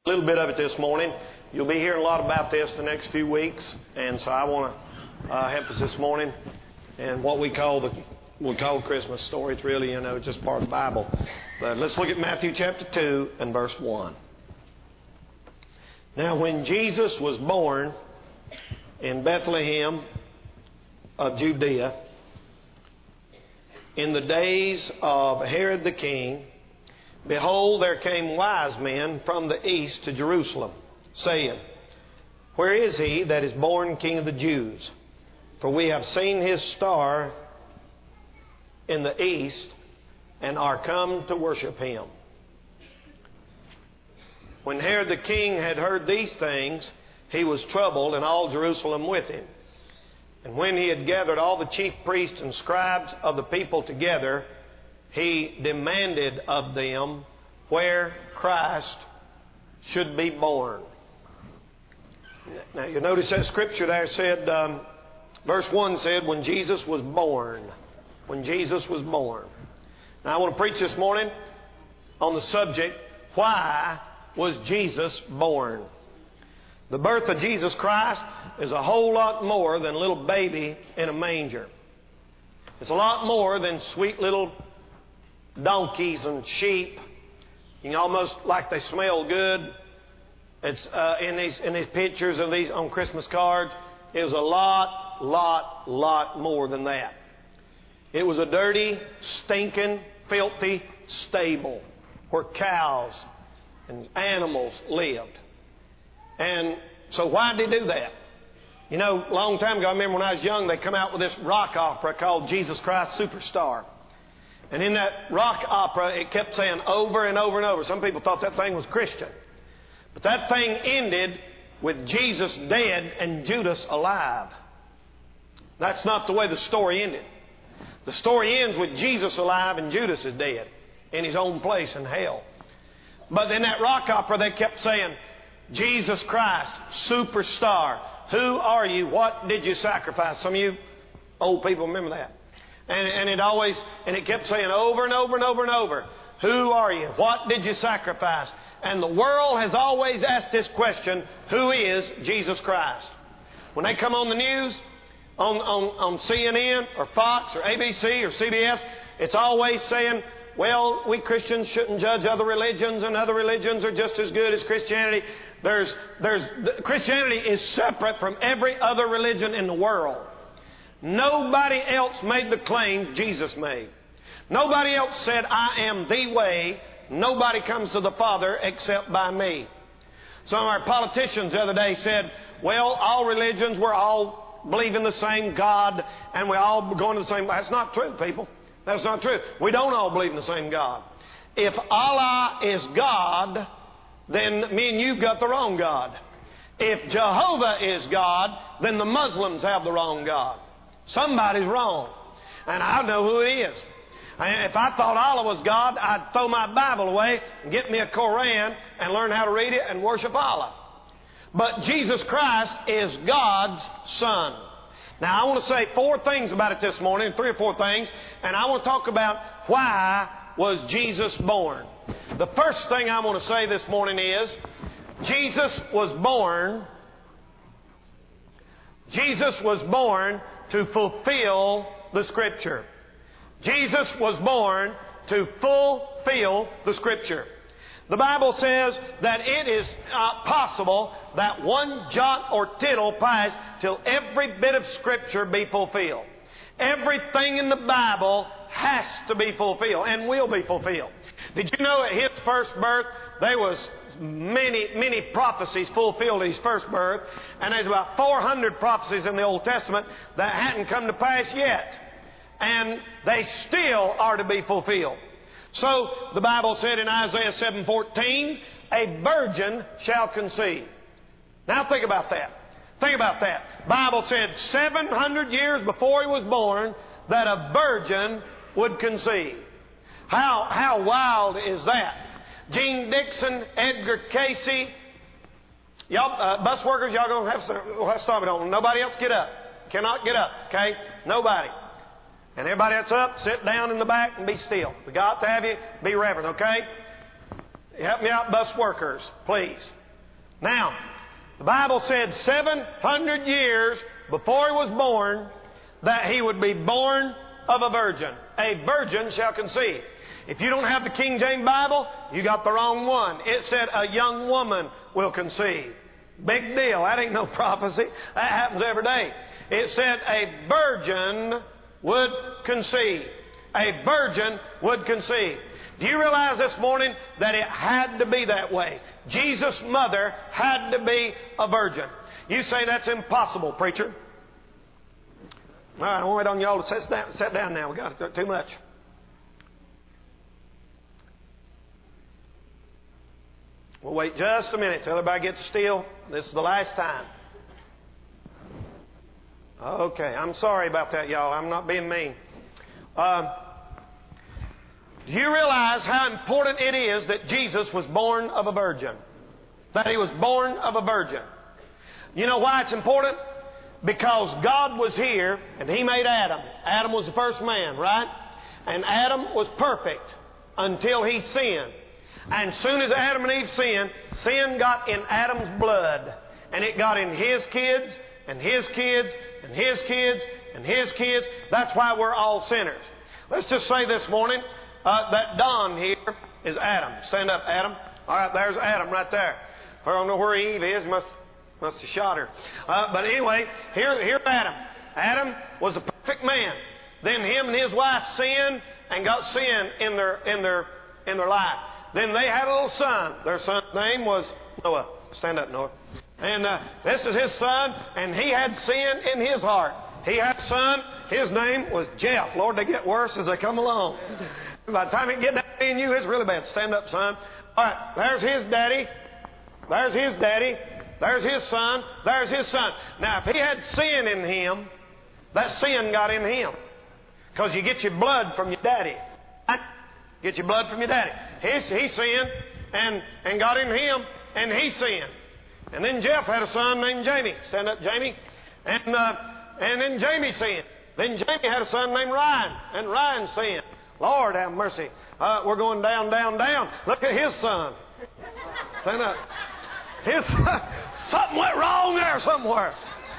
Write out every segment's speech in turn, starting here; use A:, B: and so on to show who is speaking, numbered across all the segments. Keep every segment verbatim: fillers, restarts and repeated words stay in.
A: A little bit of it this morning. You'll be hearing a lot about this the next few weeks, and so I want to uh, help us this morning in what we call the we call Christmas story. It's really, you know, just part of the Bible. But let's look at Matthew chapter two and verse one. Now, when Jesus was born in Bethlehem of Judea, in the days of Herod the king, behold, there came wise men from the east to Jerusalem, saying, Where is he that is born King of the Jews? For we have seen his star in the east, and are come to worship him. When Herod the king had heard these things, he was troubled, and all Jerusalem with him. And when he had gathered all the chief priests and scribes of the people together, he demanded of them where Christ should be born. Now you notice that scripture there said, um, verse one said, when Jesus was born. When Jesus was born. Now I want to preach this morning on the subject, why was Jesus born? The birth of Jesus Christ is a whole lot more than a little baby in a manger. It's a lot more than sweet little donkeys and sheep. You know, almost like they smell good. It's uh, in these in these pictures of these on Christmas cards. It was a lot, lot, lot more than that. It was a dirty, stinking, filthy stable where cows and animals lived. And so why did they do that? You know, a long time ago, I remember when I was young, they come out with this rock opera called Jesus Christ Superstar. And in that rock opera, it kept saying over and over and over. Some people thought that thing was Christian. But that thing ended with Jesus dead and Judas alive. That's not the way the story ended. The story ends with Jesus alive and Judas is dead in his own place in hell. But in that rock opera, they kept saying, Jesus Christ, Superstar. Who are you? What did you sacrifice? Some of you old people remember that. And, and it always, and it kept saying over and over and over and over, who are you? What did you sacrifice? And the world has always asked this question, who is Jesus Christ? When they come on the news, on, on, on C N N or Fox or A B C or C B S, it's always saying, well, we Christians shouldn't judge other religions, and other religions are just as good as Christianity. There's, there's, Christianity is separate from every other religion in the world. Nobody else made the claims Jesus made. Nobody else said, I am the way. Nobody comes to the Father except by me. Some of our politicians the other day said, well, all religions, we're all believing the same God, and we're all going to the same. That's not true, people. That's not true. We don't all believe in the same God. If Allah is God, then me and you've got the wrong God. If Jehovah is God, then the Muslims have the wrong God. Somebody's wrong. And I know who it is. If I thought Allah was God, I'd throw my Bible away and get me a Koran and learn how to read it and worship Allah. But Jesus Christ is God's Son. Now, I want to say four things about it this morning, three or four things, and I want to talk about why was Jesus born. The first thing I want to say this morning is Jesus was born Jesus was born to fulfill the Scripture. Jesus was born to fulfill the Scripture. The Bible says that it is not possible that one jot or tittle pass till every bit of Scripture be fulfilled. Everything in the Bible has to be fulfilled and will be fulfilled. Did you know at His first birth there was many, many prophecies fulfilled at His first birth, and there's about four hundred prophecies in the Old Testament that hadn't come to pass yet, and they still are to be fulfilled. So the Bible said in Isaiah seven fourteen, a virgin shall conceive. Now think about that. Think about that. The Bible said seven hundred years before He was born that a virgin would conceive. How, how wild is that? Gene Dixon, Edgar Casey, y'all, uh, bus workers, y'all gonna have to we'll have to stop it on. Nobody else get up. Cannot get up, okay? Nobody. And everybody that's up, sit down in the back and be still. We got to have you be reverent, okay? Help me out, bus workers, please. Now, the Bible said seven hundred years before he was born that he would be born of a virgin. A virgin shall conceive. If you don't have the King James Bible, you got the wrong one. It said a young woman will conceive. Big deal. That ain't no prophecy. That happens every day. It said a virgin would conceive. A virgin would conceive. Do you realize this morning that it had to be that way? Jesus' mother had to be a virgin. You say that's impossible, preacher. All right, I'll wait on y'all to sit down, sit down now. We got too much. We'll wait just a minute till everybody gets still. This is the last time. Okay, I'm sorry about that, y'all. I'm not being mean. Um, do you realize how important it is that Jesus was born of a virgin? That he was born of a virgin. You know why it's important? Because God was here and he made Adam. Adam was the first man, right? And Adam was perfect until he sinned. And as soon as Adam and Eve sinned, sin got in Adam's blood. And it got in his kids, and his kids, and his kids, and his kids. That's why we're all sinners. Let's just say this morning uh, that Don here is Adam. Stand up, Adam. All right, there's Adam right there. I don't know where Eve is. Must must have shot her. Uh, but anyway, here, here's Adam. Adam was a perfect man. Then him and his wife sinned and got sin in their in their in their life. Then they had a little son. Their son's name was Noah. Stand up, Noah. And uh, this is his son, and he had sin in his heart. He had a son. His name was Jeff. Lord, they get worse as they come along. By the time it get down to me and you, it's really bad. Stand up, son. All right, there's his daddy. There's his daddy. There's his son. There's his son. Now, if he had sin in him, that sin got in him. Because you get your blood from your daddy. Right? Get your blood from your daddy. He, he sinned and, and got in him, and he sinned. And then Jeff had a son named Jamie. Stand up, Jamie. And uh, and then Jamie sinned. Then Jamie had a son named Ryan, and Ryan sinned. Lord have mercy. Uh, we're going down, down, down. Look at his son. Stand up. His son. Something went wrong there somewhere.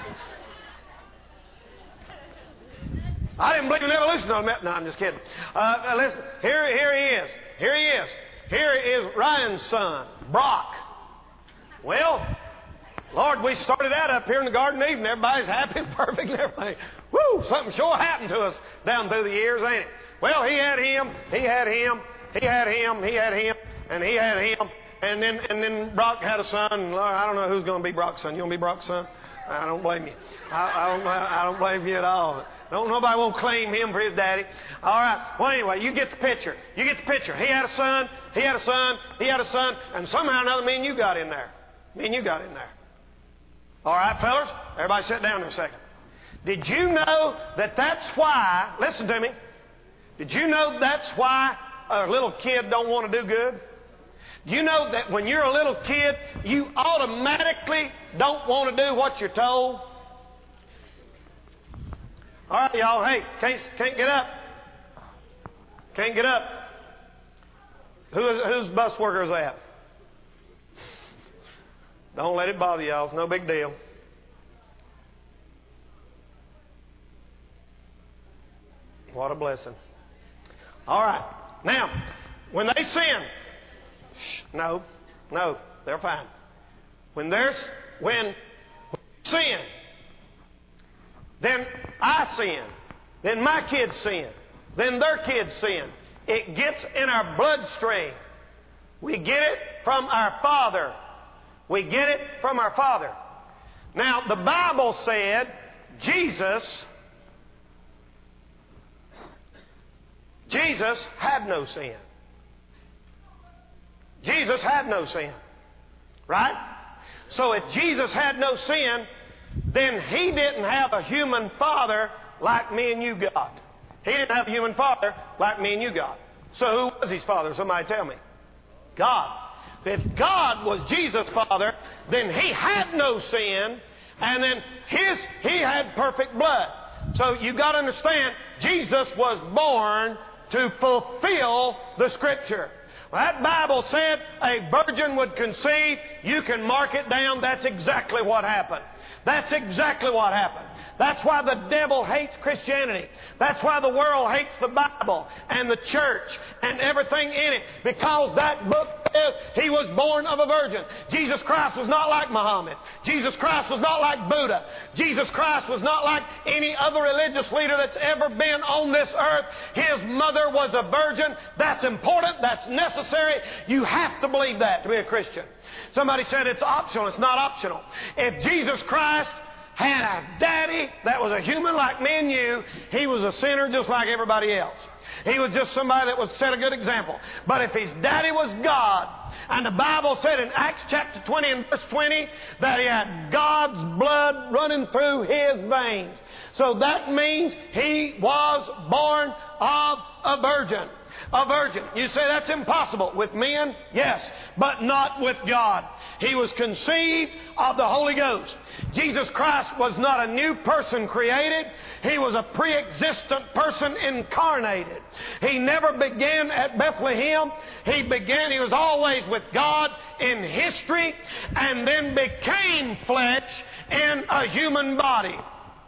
A: I didn't believe in evolution on that. No, I'm just kidding. Uh, listen, here, here he is. Here he is. Here is Ryan's son, Brock. Well, Lord, we started out up here in the Garden of Eden. Everybody's happy and perfect and everything. Woo! Something sure happened to us down through the years, ain't it? Well, he had him, he had him, he had him, he had him, and he had him. And then and then Brock had a son. And I don't know who's going to be Brock's son. You want to be Brock's son? I don't blame you. I, I don't. I don't blame you at all. Don't nobody won't claim him for his daddy. All right. Well, anyway, you get the picture. You get the picture. He had a son. He had a son. He had a son. And somehow or another, me and you got in there. Me and you got in there. All right, fellas. Everybody sit down for a second. Did you know that that's why? Listen to me. Did you know that's why a little kid don't want to do good? You know that when you're a little kid, you automatically don't want to do what you're told? All right, y'all. Hey, can't, can't get up. Can't get up. Who is, whose bus worker is that? Don't let it bother y'all. It's no big deal. What a blessing. All right. Now, when they sin, shh, no, no, they're fine. When there's when sin, then I sin, then my kids sin, then their kids sin. It gets in our bloodstream. We get it from our Father. We get it from our Father. Now, the Bible said Jesus, Jesus had no sin. Jesus had no sin. Right? So if Jesus had no sin, then He didn't have a human father like me and you got. He didn't have a human father like me and you got. So who was His father? Somebody tell me. God. If God was Jesus' father, then He had no sin, and then His He had perfect blood. So you've got to understand, Jesus was born to fulfill the Scripture. Well, that Bible said a virgin would conceive. You can mark it down. That's exactly what happened. That's exactly what happened. That's why the devil hates Christianity. That's why the world hates the Bible and the church and everything in it. Because that book says He was born of a virgin. Jesus Christ was not like Muhammad. Jesus Christ was not like Buddha. Jesus Christ was not like any other religious leader that's ever been on this earth. His mother was a virgin. That's important. That's necessary. You have to believe that to be a Christian. Somebody said it's optional. It's not optional. If Jesus Christ had a daddy that was a human like me and you, He was a sinner just like everybody else. He was just somebody that was set a good example. But if His daddy was God, and the Bible said in Acts chapter twenty and verse twenty that He had God's blood running through His veins. So that means He was born of a virgin. A virgin. You say that's impossible. With men? Yes. But not with God. He was conceived of the Holy Ghost. Jesus Christ was not a new person created. He was a pre-existent person incarnated. He never began at Bethlehem. He began, He was always with God in history, and then became flesh in a human body.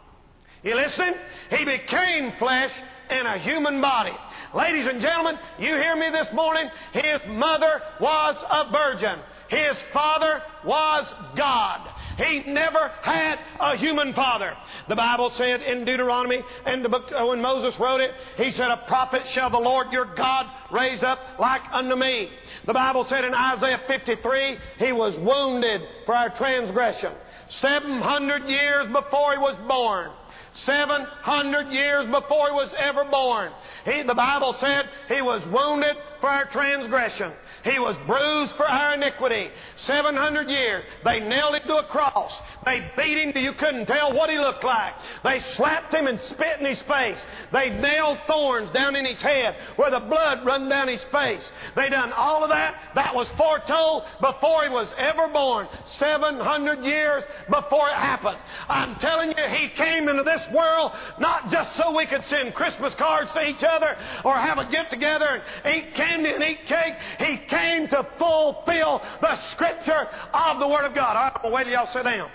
A: You listening? He became flesh in a human body. Ladies and gentlemen, you hear me this morning? His mother was a virgin. His father was God. He never had a human father. The Bible said in Deuteronomy, in the book when Moses wrote it, He said, "A prophet shall the Lord your God raise up like unto me." The Bible said in Isaiah fifty-three, He was wounded for our transgression. Seven hundred years before He was born. Seven hundred years before He was ever born. He, the Bible said He was wounded for our transgression. He was bruised for our iniquity. Seven hundred years. They nailed Him to a cross. They beat Him till you couldn't tell what He looked like. They slapped Him and spit in His face. They nailed thorns down in His head where the blood run down His face. They done all of that. That was foretold before He was ever born. Seven hundred years before it happened. I'm telling you, He came into this world not just so we could send Christmas cards to each other or have a get-together and eat candy and eat cake. He came to fulfill the Scripture of the Word of God. All right, I'm going to wait till y'all sit down.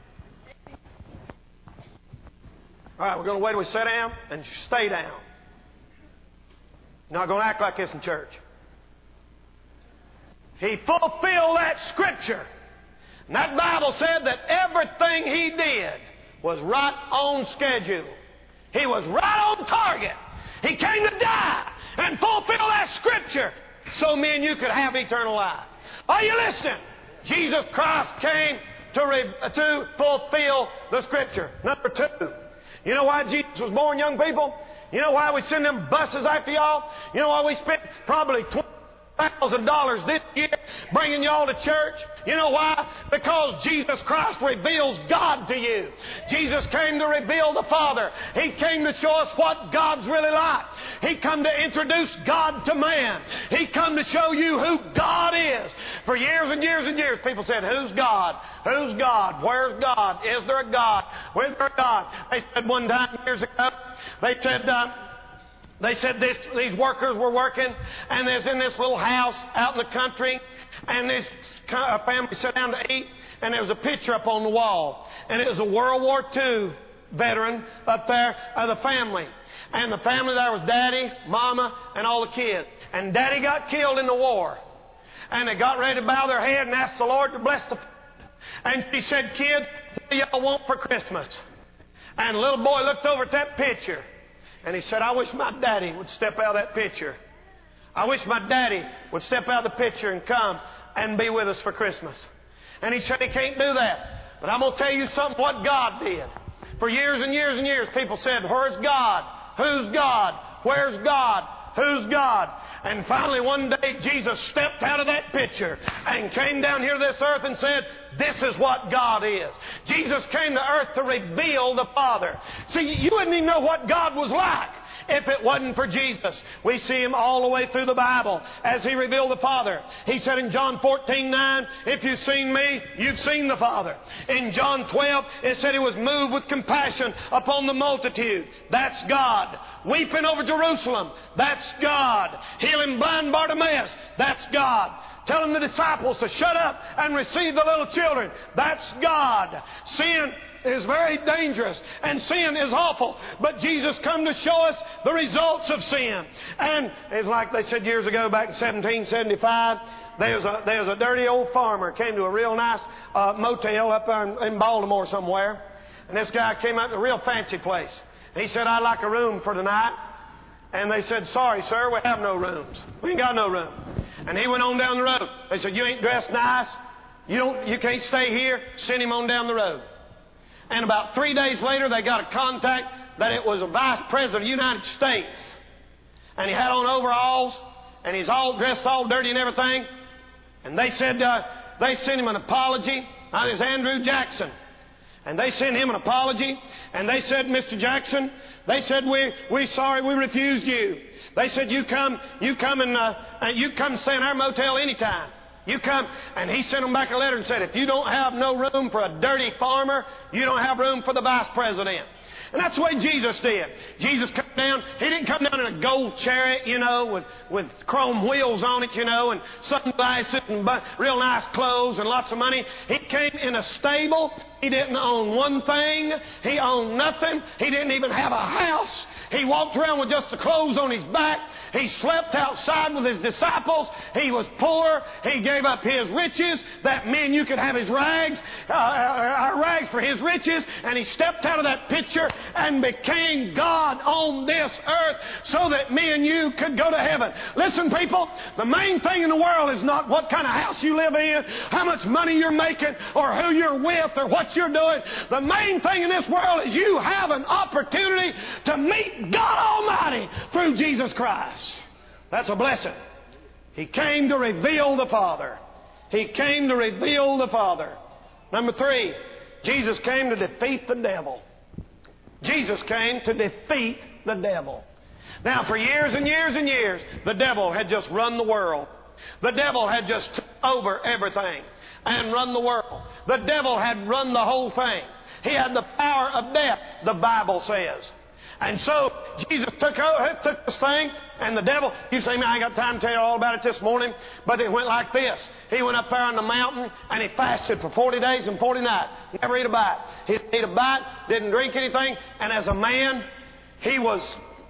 A: All right, we're going to wait till we sit down and stay down. Not going to act like this in church. He fulfilled that Scripture. And that Bible said that everything He did was right on schedule. He was right on target. He came to die and fulfill that Scripture so me and you could have eternal life. Are you listening? Jesus Christ came to, re- to fulfill the Scripture. Number two, you know why Jesus was born, young people? You know why we send them buses after y'all? You know why we spent probably twenty thousand dollars this year bringing y'all to church? You know why? Because Jesus Christ reveals God to you. Jesus came to reveal the Father. He came to show us what God's really like. He come to introduce God to man. He come to show you who God is. For years and years and years, people said, "Who's God? Who's God? Where's God? Is there a God? Where's there a God?" They said one time years ago, they said, uh, They said this, these workers were working, and they was in this little house out in the country, and this family sat down to eat, and there was a picture up on the wall, and it was a World War Two veteran up there of the family. And the family there was Daddy, Mama, and all the kids. And Daddy got killed in the war. And they got ready to bow their head and ask the Lord to bless the family. And she said, "Kids, what do y'all want for Christmas?" And the little boy looked over at that picture. And he said, "I wish my daddy would step out of that picture. I wish my daddy would step out of the picture and come and be with us for Christmas." And he said he can't do that. But I'm going to tell you something what God did. For years and years and years, people said, "Where's God? Who's God? Where's God? Who's God?" And finally one day Jesus stepped out of that picture and came down here to this earth and said, "This is what God is." Jesus came to earth to reveal the Father. See, you wouldn't even know what God was like if it wasn't for Jesus. We see Him all the way through the Bible as He revealed the Father. He said in John fourteen nine, if you've seen me, you've seen the Father. In John twelve, it said He was moved with compassion upon the multitude. That's God. Weeping over Jerusalem. That's God. Healing blind Bartimaeus. That's God. Telling the disciples to shut up and receive the little children. That's God. Sin is very dangerous and sin is awful. But Jesus come to show us the results of sin. And it's like they said years ago back in seventeen seventy-five, there's a, there's a dirty old farmer came to a real nice uh, motel up in, in Baltimore somewhere. And this guy came out to a real fancy place. He said, I'd like a room for tonight. And they said, sorry, sir, we have no rooms. We ain't got no room. And he went on down the road. They said, you ain't dressed nice. You don't, you can't stay here. Send him on down the road. And about three days later, they got a contact that it was a vice president of the United States. And he had on overalls, and he's all dressed all dirty and everything. And they said, uh, they sent him an apology. Uh, it was Andrew Jackson. And they sent him an apology. And they said, Mister Jackson, they said, we, we sorry we refused you. They said, you come, you come and, uh, you come stay in our motel anytime. You come. And he sent them back a letter and said, if you don't have no room for a dirty farmer, you don't have room for the vice president. And that's the way Jesus did. Jesus came down. He didn't come down in a gold chariot, you know, with, with chrome wheels on it, you know, and sunglasses and real nice clothes and lots of money. He came in a stable. He didn't own one thing. He owned nothing. He didn't even have a house. He walked around with just the clothes on his back. He slept outside with his disciples. He was poor. He gave up his riches. That meant you could have his rags, uh, our rags for his riches. And he stepped out of that picture and became God on this earth so that me and you could go to heaven. Listen, people, the main thing in the world is not what kind of house you live in, how much money you're making, or who you're with, or what you're doing. The main thing in this world is you have an opportunity to meet God Almighty through Jesus Christ. That's a blessing. He came to reveal the Father. He came to reveal the Father. Number three, Jesus came to defeat the devil. Jesus came to defeat the devil. Now, for years and years and years, the devil had just run the world. The devil had just took over everything and run the world. The devil had run the whole thing. He had the power of death, the Bible says. And so Jesus took, took this thing, and the devil, you say, man, I ain't got time to tell you all about it this morning, but it went like this. He went up there on the mountain, and he fasted for forty days and forty nights. Never ate a bite. He didn't eat a bite, didn't drink anything, and as a man, he was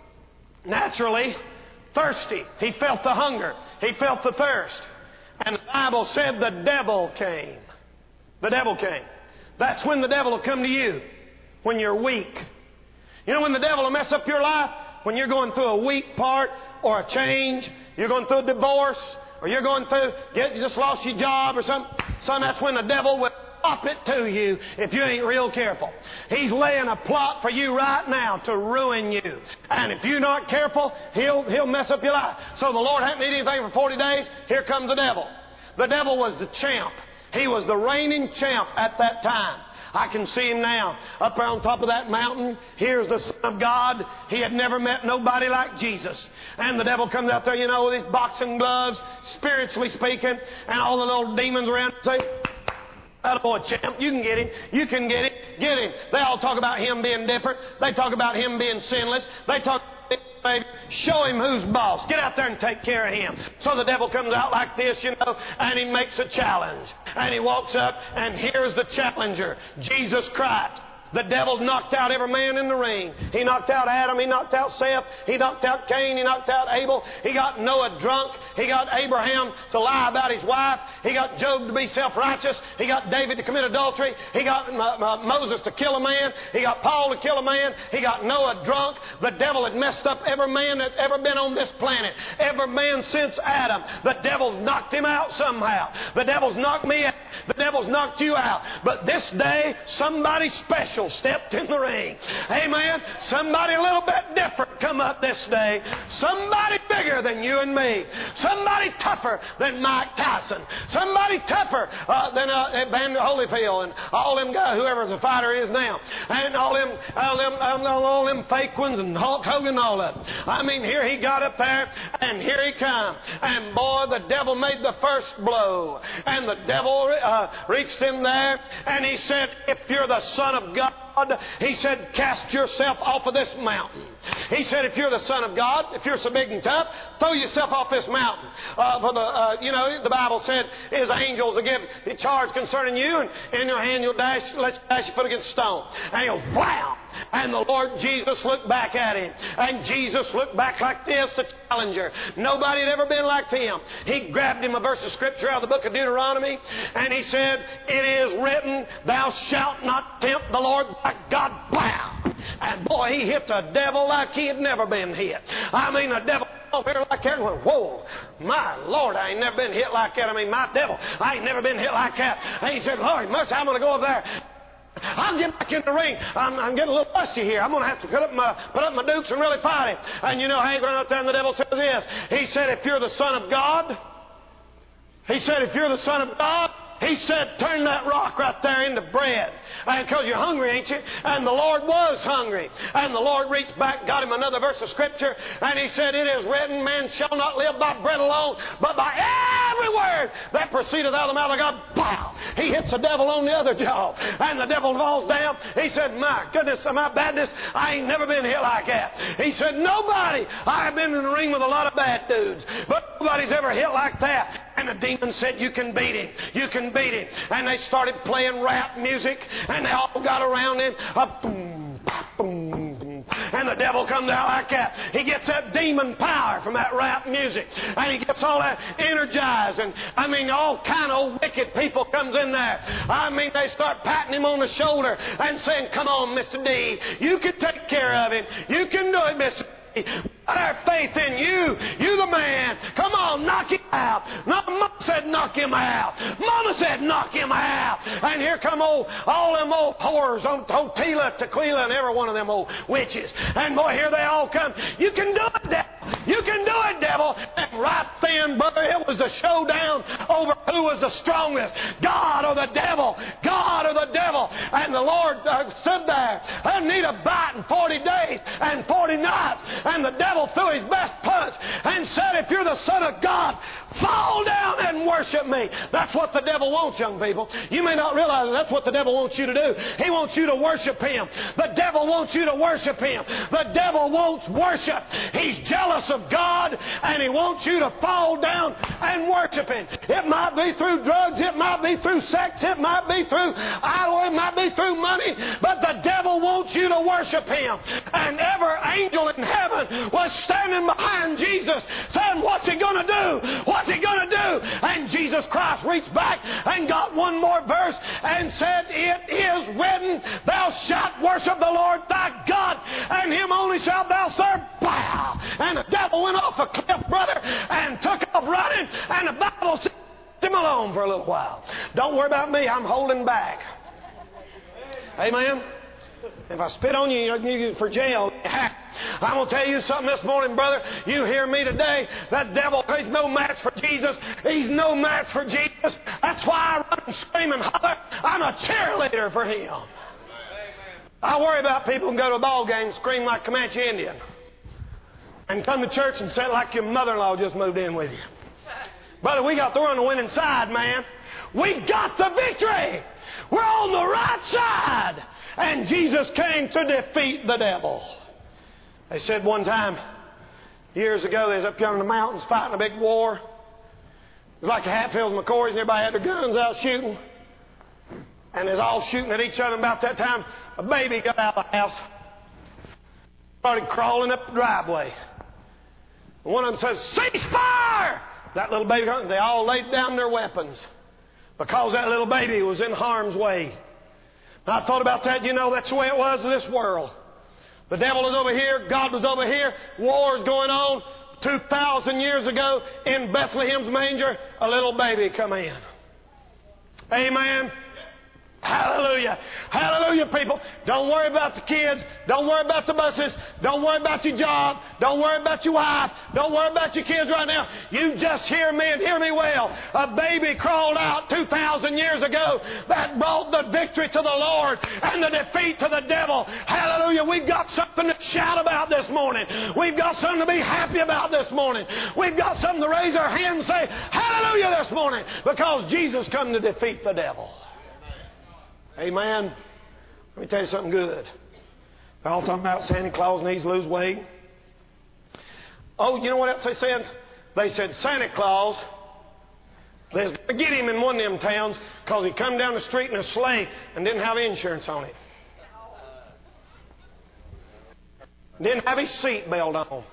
A: naturally thirsty. He felt the hunger. He felt the thirst. And the Bible said the devil came. The devil came. That's when the devil will come to you, when you're weak. You know when the devil will mess up your life? When you're going through a weak part or a change, you're going through a divorce, or you're going through, get, you just lost your job or something. Son, that's when the devil will up it to you if you ain't real careful. He's laying a plot for you right now to ruin you. And if you're not careful, he'll, he'll mess up your life. So the Lord hadn't eaten anything for forty days. Here comes the devil. The devil was the champ. He was the reigning champ at that time. I can see him now up there on top of that mountain. Here's the Son of God. He had never met nobody like Jesus. And the devil comes out there, you know, with his boxing gloves, spiritually speaking, and all the little demons around say, attaboy, champ, you can get him. You can get him. Get him. They all talk about him being different. They talk about him being sinless. They talk about, show him who's boss. Get out there and take care of him. So the devil comes out like this, you know, and he makes a challenge. And he walks up, and here's the challenger, Jesus Christ. The devil knocked out every man in the ring. He knocked out Adam. He knocked out Seth. He knocked out Cain. He knocked out Abel. He got Noah drunk. He got Abraham to lie about his wife. He got Job to be self-righteous. He got David to commit adultery. He got uh, Moses to kill a man. He got Paul to kill a man. He got Noah drunk. The devil had messed up every man that's ever been on this planet. Every man since Adam. The devil's knocked him out somehow. The devil's knocked me out. The devil's knocked you out. But this day, somebody special stepped in the ring. Amen. Somebody a little bit different come up this day. Somebody bigger than you and me. Somebody tougher than Mike Tyson. Somebody tougher uh, than uh, Evander Holyfield and all them guys, whoever the fighter is now. And all them, all them, um, all them fake ones and Hulk Hogan and all of them. I mean, here he got up there and here he come. And boy, the devil made the first blow. And the devil uh, reached in there and he said, if you're the Son of God, he said, cast yourself off of this mountain. He said, if you're the Son of God, if you're so big and tough, throw yourself off this mountain. Uh, for the, uh, you know, the Bible said his angels will give charge concerning you, and in your hand you'll dash, let you dash your foot against a stone. And he'll wham! And the Lord Jesus looked back at him. And Jesus looked back like this, the challenger. Nobody had ever been like him. He grabbed him a verse of Scripture out of the book of Deuteronomy, and he said, it is written, thou shalt not tempt the Lord thy God. Bam! And boy, he hit the devil like he had never been hit. I mean, the devil over here like that and went, whoa, my Lord, I ain't never been hit like that. I mean, my devil, I ain't never been hit like that. And he said, Lord, much I'm going to go over there. I'll get back in the ring. I'm, I'm getting a little rusty here. I'm going to have to put up my put up my dukes and really fight him. And you know, Hank went out there and the devil said this. He said, if you're the Son of God, he said, if you're the Son of God, he said, turn that rock right there into bread. And because you're hungry, ain't you? And the Lord was hungry. And the Lord reached back, got him another verse of Scripture, and he said, it is written, man shall not live by bread alone, but by every word that proceedeth out of the mouth of God. Pow! He hits the devil on the other jaw. And the devil falls down. He said, my goodness, my badness, I ain't never been hit like that. He said, nobody, I've been in the ring with a lot of bad dudes, but nobody's ever hit like that. And the demon said, you can beat him. You can beat him. And they started playing rap music, and they all got around him. A boom, boom, boom. And the devil comes out like that. He gets that demon power from that rap music. And he gets all that energized. And I mean, all kind of wicked people comes in there. I mean, they start patting him on the shoulder and saying, come on, Mister D, you can take care of him. You can do it, Mister D. Our faith in you. You the man. Come on, knock him out. No, Mama said knock him out. Mama said knock him out. And here come old, all them old whores, old Tila, Tequila, and every one of them old witches. And boy, here they all come. You can do it, devil. You can do it, devil. And right then, brother, it was the showdown over who was the strongest. God or the devil. God or the devil. And the Lord uh, stood there. I need a bite in forty days and forty nights. And the devil threw his best punch and said, if you're the Son of God, fall down and worship me. That's what the devil wants, young people. You may not realize that that's what the devil wants you to do. He wants you to worship him. The devil wants you to worship him. The devil wants worship. He's jealous of God, and he wants you to fall down and worship him. It might be through drugs. It might be through sex. It might be through idol. It might be through money. But the devil wants you to worship him. And every angel in heaven was standing behind Jesus saying, what's he going to do? What's he going to do? And Jesus Christ reached back and got one more verse and said, it is written, thou shalt worship the Lord thy God, and him only shalt thou serve. Bow! And the devil went off a cliff, brother, and took off running, and the Bible said, leave him alone for a little while. Don't worry about me. I'm holding back. Amen? If I spit on you, you're for jail. I'm going to tell you something this morning, brother. You hear me today. That devil, he's no match for Jesus. He's no match for Jesus. That's why I run and scream and holler. I'm a cheerleader for him. I worry about people who go to a ball game and scream like Comanche Indian. And come to church and say it like your mother-in-law just moved in with you. Brother, we got the on the winning side, man. We got the victory. We're on the right side. And Jesus came to defeat the devil. They said one time, years ago, they was up here in the mountains fighting a big war. It was like the Hatfields and McCoys, and everybody had their guns out shooting. And they was all shooting at each other. And about that time, a baby got out of the house, started crawling up the driveway. And one of them says, cease fire! That little baby, they all laid down their weapons because that little baby was in harm's way. And I thought about that. You know, that's the way it was in this world. The devil is over here. God was over here. War is going on. Two thousand years ago in Bethlehem's manger, a little baby come in. Amen. Hallelujah. Hallelujah, people. Don't worry about the kids. Don't worry about the buses. Don't worry about your job. Don't worry about your wife. Don't worry about your kids right now. You just hear me and hear me well. A baby crawled out two thousand years ago that brought the victory to the Lord and the defeat to the devil. Hallelujah. We've got something to shout about this morning. We've got something to be happy about this morning. We've got something to raise our hand and say, hallelujah, this morning, because Jesus come to defeat the devil. Amen. Let me tell you something good. They're all talking about Santa Claus needs to lose weight. Oh, you know what else they said? They said Santa Claus, they're going to get him in one of them towns because he come down the street in a sleigh and didn't have insurance on it. Didn't have his seat belt on.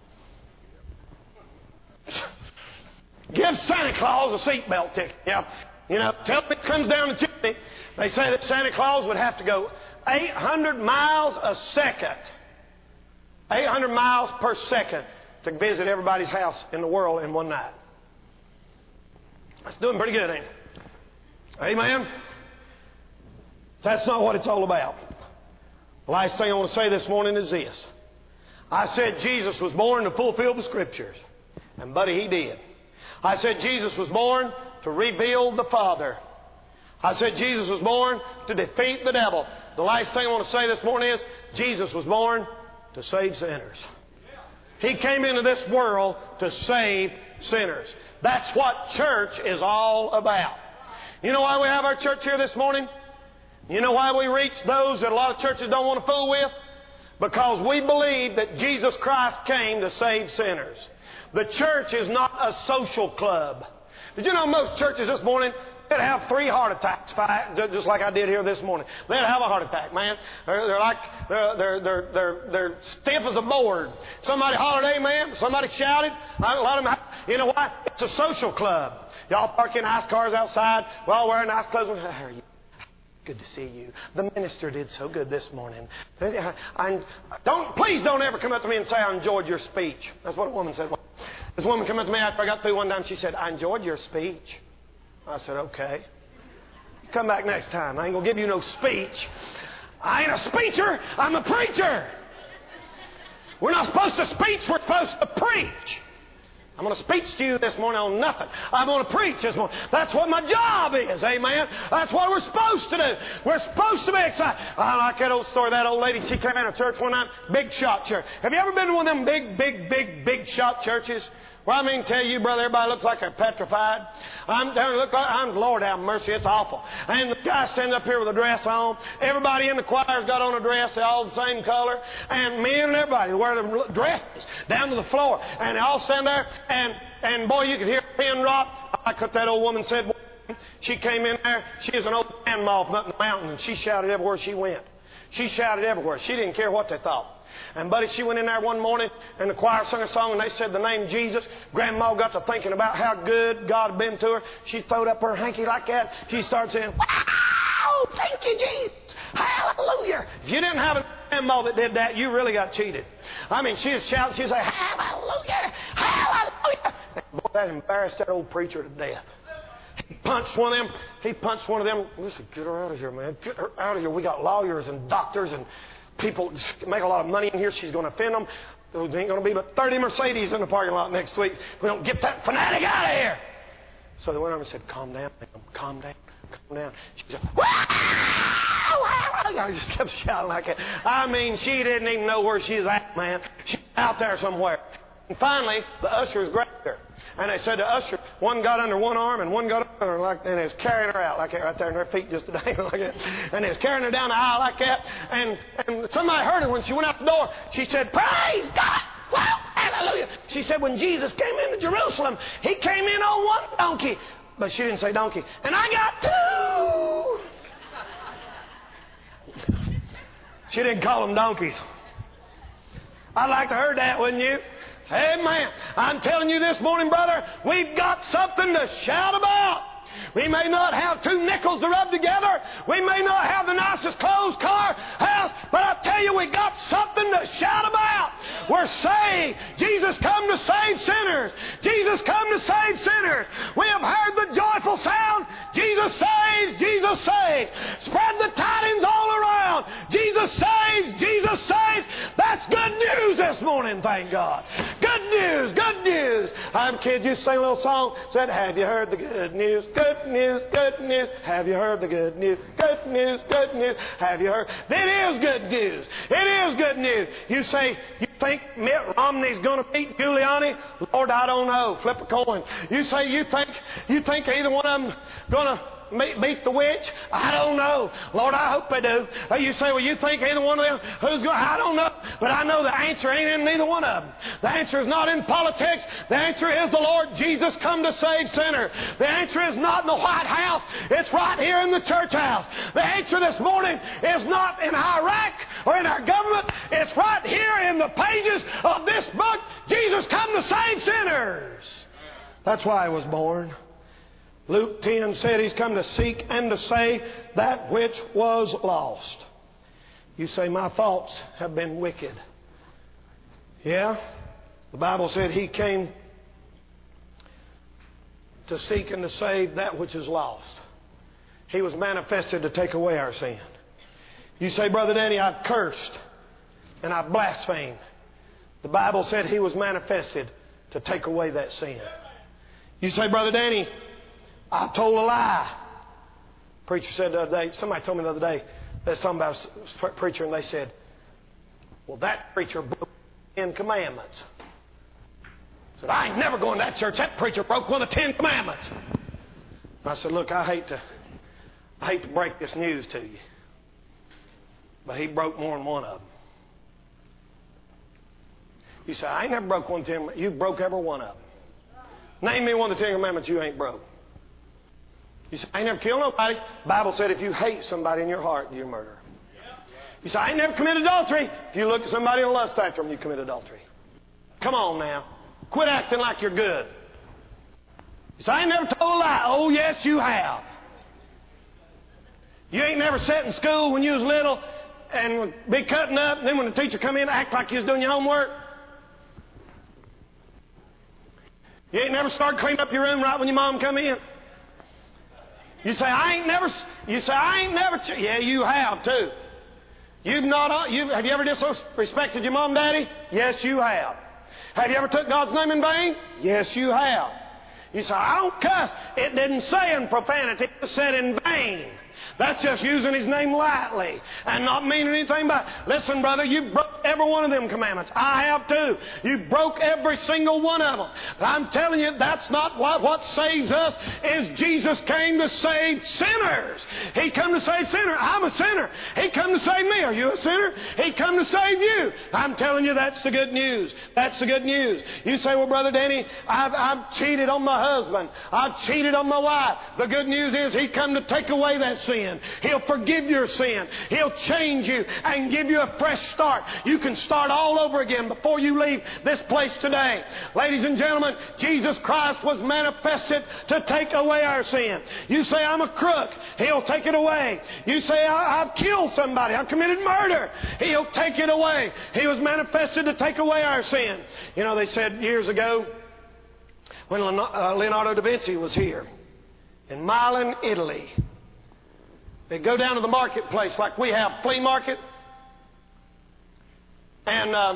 A: Give Santa Claus a seatbelt ticket. Yeah. You know, tell him it comes down the chimney. They say that Santa Claus would have to go eight hundred miles a second. eight hundred miles per second to visit everybody's house in the world in one night. That's doing pretty good, ain't it? Amen? That's not what it's all about. The last thing I want to say this morning is this. I said Jesus was born to fulfill the Scriptures. And buddy, he did. I said Jesus was born to reveal the Father. I said Jesus was born to defeat the devil. The last thing I want to say this morning is Jesus was born to save sinners. He came into this world to save sinners. That's what church is all about. You know why we have our church here this morning? You know why we reach those that a lot of churches don't want to fool with? Because we believe that Jesus Christ came to save sinners. The church is not a social club. Did you know most churches this morning, they'd have three heart attacks, just like I did here this morning. They'd have a heart attack, man. They're, they're like, they're, they're, they're, they're, they're stiff as a board. Somebody hollered, amen. Somebody shouted. A lot of them, you know why? It's a social club. Y'all park in nice cars outside. We're all wearing nice clothes. How are you? Good to see you. The minister did so good this morning. I, don't, please don't ever come up to me and say, I enjoyed your speech. That's what a woman said. This woman came up to me after I got through one time. She said, I enjoyed your speech. I said, okay. Come back next time. I ain't going to give you no speech. I ain't a speecher. I'm a preacher. We're not supposed to speech. We're supposed to preach. I'm going to speak to you this morning on nothing. I'm going to preach this morning. That's what my job is. Amen. That's what we're supposed to do. We're supposed to be excited. I like that old story. That old lady, she came into church one night. Big shot church. Have you ever been to one of them big, big, big, big shot churches? Well, I mean, tell you, brother, everybody looks like they're petrified. I'm down. Look like I'm. Lord have mercy. It's awful. And the guy stands up here with a dress on. Everybody in the choir's got on a dress. They're all the same color. And men and everybody wear their dresses down to the floor. And they all stand there. And and boy, you could hear a pin drop. Like what that old woman said. She came in there. She was an old man moth up in the mountain, and she shouted everywhere she went. She shouted everywhere. She didn't care what they thought. And buddy, she went in there one morning and the choir sung a song and they said the name Jesus. Grandma got to thinking about how good God had been to her. She throwed up her hanky like that. She started saying, wow, thank you, Jesus. Hallelujah. If you didn't have a grandma that did that, you really got cheated. I mean, she was shouting, she was like, hallelujah, hallelujah. And boy, that embarrassed that old preacher to death. He punched one of them. He punched one of them. Listen, get her out of here, man. Get her out of here. We got lawyers and doctors and people make a lot of money in here. She's going to offend them. There ain't going to be but thirty Mercedes in the parking lot next week. We don't get that fanatic out of here. So they went over and said, calm down, ma'am. Calm down. Calm down. She said, wow! I just kept shouting like that. I mean, she didn't even know where she was at, man. She's out there somewhere. And finally, the ushers grabbed her. And they said to usher, one got under one arm and one got under her, like, and they was carrying her out like that right there, and her feet just dangling like that. And they was carrying her down the aisle like that. And, and somebody heard her when she went out the door. She said, praise God! Wow! Hallelujah! She said, when Jesus came into Jerusalem, He came in on one donkey. But she didn't say donkey. And I got two! She didn't call them donkeys. I'd like to heard that, wouldn't you? Amen. I'm telling you this morning, brother, we've got something to shout about. We may not have two nickels to rub together. We may not have the nicest clothes, car, house, but I tell you, we got something to shout about. We're saved. Jesus come to save sinners. Jesus come to save sinners. We have heard the joyful sound. Jesus saves. Jesus saves. saves. Spread the tidings all around. Jesus saves. Jesus saves. That's good news this morning, thank God. Good news. Good news. I'm kids used to sing a little song. Said, have you heard the good news? Good news. Good news. Have you heard the good news? Good news. Good news. Have you heard? It is good news. It is good news. You say, you think Mitt Romney's going to beat Giuliani? Lord, I don't know. Flip a coin. You say you think you think either one of them going to beat the witch? I don't know. Lord, I hope they do. You say, well, you think either one of them? Who's going? I don't know. But I know the answer ain't in neither one of them. The answer is not in politics. The answer is the Lord Jesus come to save sinners. The answer is not in the White House. It's right here in the church house. The answer this morning is not in Iraq or in our government. It's right here in the pages of this book. Jesus come to save sinners. That's why He was born. Luke ten said He's come to seek and to save that which was lost. You say, my thoughts have been wicked. Yeah? The Bible said He came to seek and to save that which is lost. He was manifested to take away our sin. You say, Brother Danny, I've cursed and I've blasphemed. The Bible said He was manifested to take away that sin. You say, Brother Danny, I told a lie. Preacher said the other day, somebody told me the other day, they was talking about a preacher and they said, well, that preacher broke the Ten Commandments. I said, I ain't never going to that church. That preacher broke one of the Ten Commandments. I said, look, I hate to, I hate to break this news to you, but he broke more than one of them. You say, I ain't never broke one of the Ten Commandments. You broke every one of them. Name me one of the Ten Commandments you ain't broke. You say, I ain't never killed nobody. The Bible said if you hate somebody in your heart, you're a murderer. You say, I ain't never committed adultery. If you look at somebody and lust after them, you commit adultery. Come on now. Quit acting like you're good. You say, I ain't never told a lie. Oh, yes, you have. You ain't never sat in school when you was little and would be cutting up, and then when the teacher come in, act like you was doing your homework. You ain't never started cleaning up your room right when your mom come in. You say, I ain't never, you say, I ain't never, ch-. Yeah, you have too. You've not, you, have you ever disrespected your mom and daddy? Yes, you have. Have you ever took God's name in vain? Yes, you have. You say, I don't cuss. It didn't say in profanity. It said in vain. That's just using His name lightly and not meaning anything by it. Listen, brother, you broke every one of them commandments. I have too. You broke every single one of them. But I'm telling you, that's not what, what saves us. Is Jesus came to save sinners. He come to save sinners. I'm a sinner. He come to save me. Are you a sinner? He come to save you. I'm telling you, that's the good news. That's the good news. You say, well, Brother Danny, I've, I've cheated on my husband. I've cheated on my wife. The good news is He come to take away that sin. He'll forgive your sin. He'll change you and give you a fresh start. You can start all over again before you leave this place today. Ladies and gentlemen, Jesus Christ was manifested to take away our sin. You say, I'm a crook. He'll take it away. You say, I, I've killed somebody. I've committed murder. He'll take it away. He was manifested to take away our sin. You know, they said years ago when Leonardo da Vinci was here in Milan, Italy, they go down to the marketplace like we have, flea market. And uh,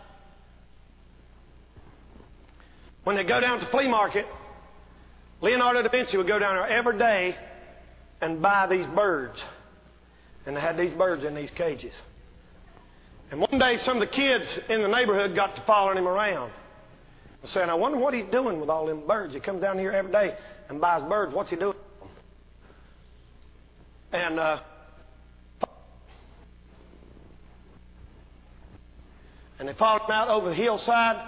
A: when they go down to the flea market, Leonardo da Vinci would go down there every day and buy these birds. And they had these birds in these cages. And one day some of the kids in the neighborhood got to following him around and saying, I wonder what he's doing with all them birds. He comes down here every day and buys birds. What's he doing? And uh, and they followed him out over the hillside,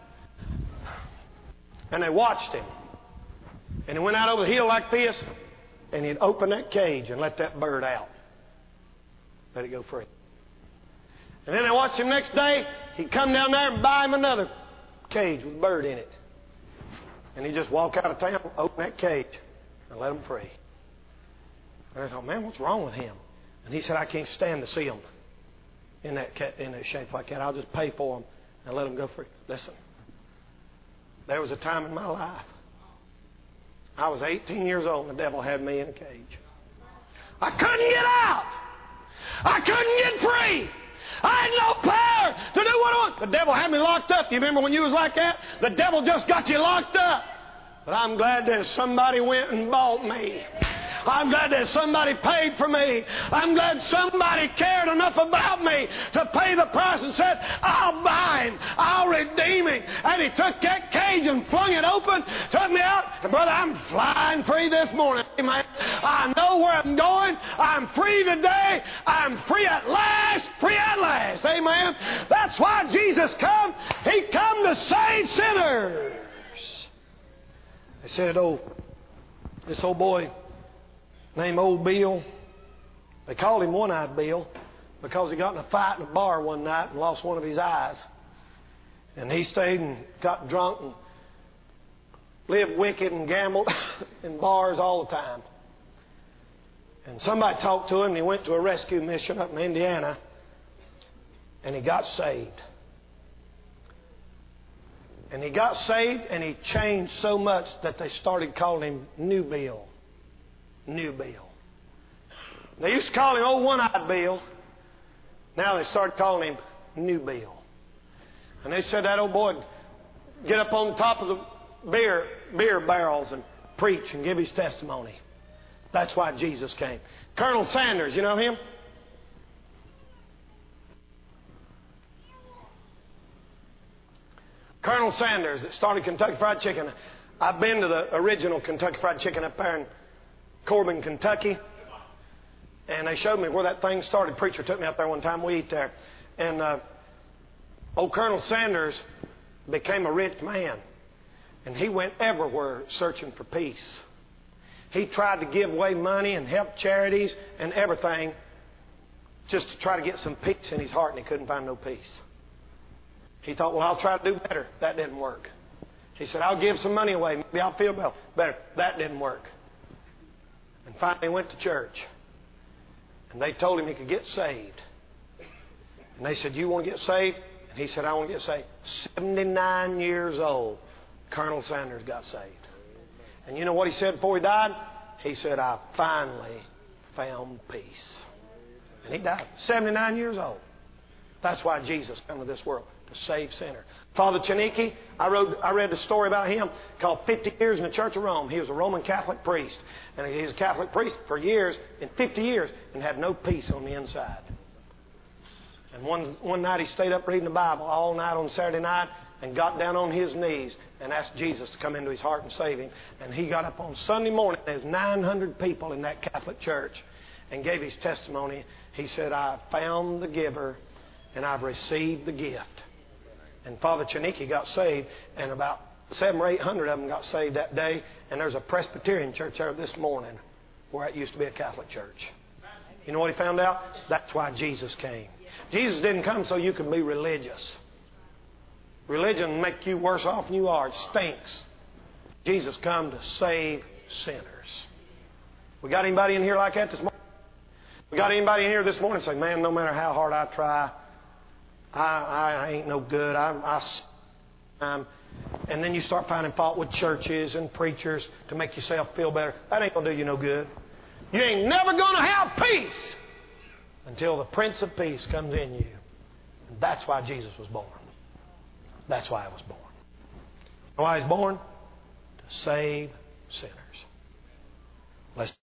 A: and they watched him. And he went out over the hill like this, and he'd open that cage and let that bird out. Let it go free. And then they watched him next day. He'd come down there and buy him another cage with a bird in it. And he'd just walk out of town, open that cage, and let him free. And I thought, man, what's wrong with him? And he said, I can't stand to see him in that cat, in that shape like that. I'll just pay for him and let him go free. Listen, there was a time in my life. I was eighteen years old and the devil had me in a cage. I couldn't get out. I couldn't get free. I had no power to do what I want. The devil had me locked up. You remember when you was like that? The devil just got you locked up. But I'm glad that somebody went and bought me. I'm glad that somebody paid for me. I'm glad somebody cared enough about me to pay the price and said, I'll buy him. I'll redeem him. And he took that cage and flung it open, took me out. And brother, I'm flying free this morning. Amen. I know where I'm going. I'm free today. I'm free at last. Free at last. Amen. That's why Jesus come. He come to save sinners. They said, oh, this old boy named Old Bill. They called him One-Eyed Bill because he got in a fight in a bar one night and lost one of his eyes. And he stayed and got drunk and lived wicked and gambled in bars all the time. And somebody talked to him and he went to a rescue mission up in Indiana and he got saved. And he got saved and he changed so much that they started calling him New Bill. New Bill. They used to call him Old One-Eyed Bill. Now they started calling him New Bill. And they said that old boy would get up on top of the beer, beer barrels and preach and give his testimony. That's why Jesus came. Colonel Sanders, you know him? Colonel Sanders that started Kentucky Fried Chicken. I've been to the original Kentucky Fried Chicken up there in Corbin, Kentucky. And they showed me where that thing started. Preacher took me up there one time. We eat there. And uh, old Colonel Sanders became a rich man. And he went everywhere searching for peace. He tried to give away money and help charities and everything just to try to get some peace in his heart, and he couldn't find no peace. He thought, well, I'll try to do better. That didn't work. He said, I'll give some money away. Maybe I'll feel better. That didn't work. And finally he went to church. And they told him he could get saved. And they said, you want to get saved? And he said, I want to get saved. seventy-nine years old, Colonel Sanders got saved. And you know what he said before he died? He said, I finally found peace. And he died. seventy-nine years old. That's why Jesus came to this world, to save sinners. Father Chaniki, I, wrote, I read the story about him called fifty years in the Church of Rome. He was a Roman Catholic priest. And he was a Catholic priest for years, in fifty years, and had no peace on the inside. And one, one night he stayed up reading the Bible all night on Saturday night and got down on his knees and asked Jesus to come into his heart and save him. And he got up on Sunday morning. There's nine hundred people in that Catholic church and gave his testimony. He said, I found the giver and I've received the gift. And Father Chaniki got saved, and about seven or eight hundred of them got saved that day. And there's a Presbyterian church there this morning where it used to be a Catholic church. You know what he found out? That's why Jesus came. Jesus didn't come so you could be religious. Religion will make you worse off than you are. It stinks. Jesus come to save sinners. We got anybody in here like that this morning? We got anybody in here this morning say, man, no matter how hard I try, I, I, I ain't no good. I, I, um, and then you start finding fault with churches and preachers to make yourself feel better. That ain't going to do you no good. You ain't never going to have peace until the Prince of Peace comes in you. And that's why Jesus was born. That's why he was born. You know why he's born? To save sinners. Let's